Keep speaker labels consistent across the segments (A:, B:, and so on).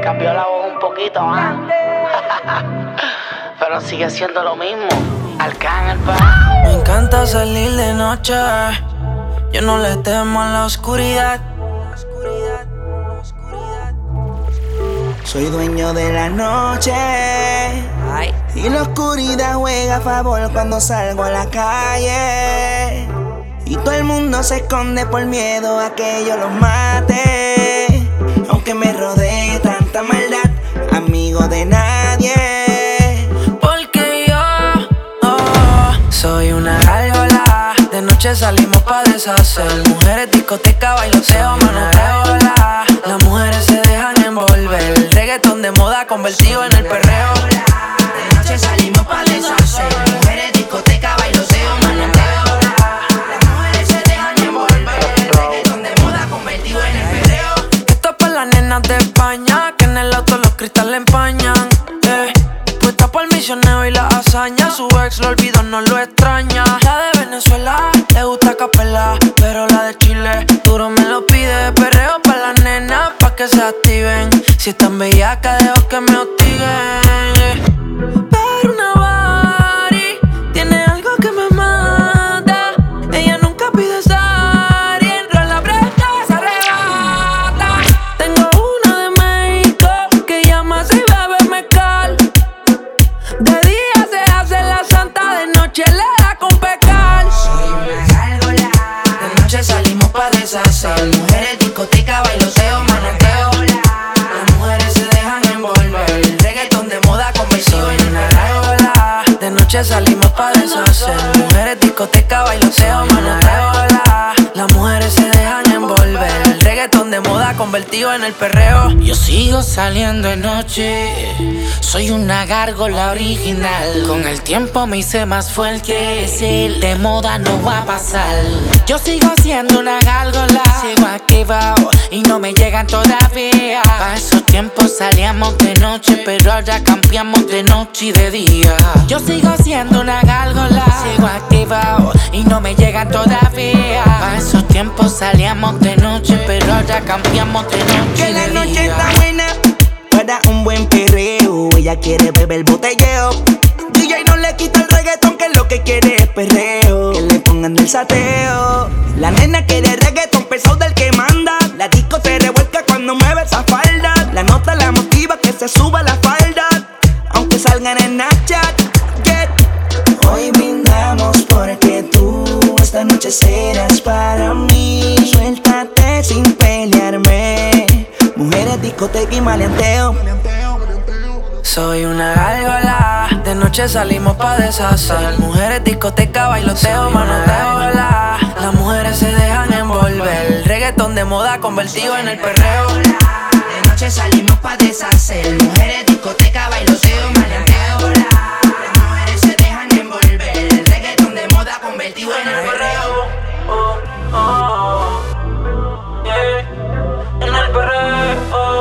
A: cambió la voz un poquito, pero sigue siendo lo mismo. Arcángel, pa.
B: Me encanta salir de noche. Yo no le temo a la oscuridad.
C: Soy dueño de la noche.
B: Ay.
C: Y la oscuridad juega a favor cuando salgo a la calle. Y todo el mundo se esconde por miedo a que yo los mate. Aunque me rodee tanta maldad, amigo de nadie.
B: Porque yo soy una gárgola. De noche salimos pa' deshacer. Mujeres, discoteca, bailoteo, manoteo. Las mujeres se dejan envolver. Reggaetón de moda convertido en el perreo.
C: De noche salimos pa' deshacer. Mujeres, discoteca, bailoteo, manoteo. Las mujeres se dejan envolver. Reggaetón de moda convertido en el perreo.
B: Esto es pa' las nenas de España, que en el auto los cristales empañan. Puesta por el misionero y la hazaña. Su ex lo olvidó, no lo extraña. La de Venezuela le gusta capela, pero la de Chile duro me lo pide. Perreo pa' las nenas, pa' que se activen. Si están bellacas, dejo que me hostiguen. Pero una body tiene algo que me mata. Ella nunca pide estar y entra en la presta, se arrebata. Tengo una de México que llama si bebe mezcal. De día se hace la santa, de noche le da con pecar.
C: Soy una gárgola. De noche salimos pa' deshacer. Mujeres, discoteca, bailoteo, manoteo. Las mujeres se dejan envolver. Reggaetón de moda convertido en una gárgola.
B: De noche salimos pa' deshacer. Mujeres, discoteca, bailoteo, manoteo. Las mujeres se dejan envolver. Reggaetón de moda convertido en el perreo.
A: Yo sigo saliendo de noche. Soy una gárgola original. Con el tiempo me hice más fuerte. Decir de moda no va a pasar. Yo sigo siendo una gárgola. Sigo activado y no me llegan todavía. Pa' esos tiempos salíamos de noche, pero ahora cambiamos de noche y de día. Yo sigo siendo una gárgola. Sigo activado y no me llegan todavía. Pa' esos tiempos salíamos de noche, pero ahora cambiamos de noche
C: Que
A: y
C: la
A: de
C: noche
A: día.
C: está buena para un buen perreo. Ella quiere beber botelleo. DJ no le quita el reggaetón, que lo que quiere es perreo. Que le pongan el sateo. La nena quiere reggaetón pesado del que manda. La disco se revuelca cuando mueve esa falda. La nota la motiva que se suba la falda, aunque salgan en Snapchat. Yeah. Hoy brindamos porque tú esta noche serás para mí. Suéltate sin pelearme. Mujeres, discoteca y maleanteo.
B: Soy una gárgola. De noche salimos pa' deshacer. Mujeres, discoteca, bailoteo, manoteo. Las mujeres se dejan envolver. Reggaetón de moda convertido en el perreo.
C: De noche salimos pa' deshacer. Mujeres, discoteca, bailoteo, maleanteo. Las mujeres se dejan envolver. Reggaetón de moda convertido en el perreo.
B: En el perreo.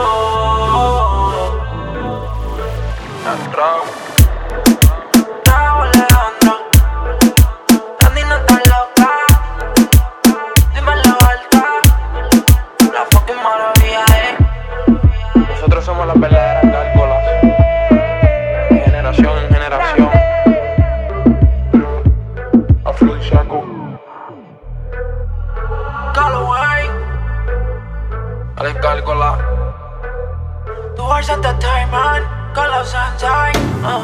B: Bravo, Alejandro. Andy no está loca. Dímelo alta. La fucking maravilla,
D: Nosotros somos las verdaderas gárgolas, de generación en generación. Afro y Shaku,
B: Callaway.
D: Alex Gárgola.
B: Tu Entertainment. Con los Sunshine.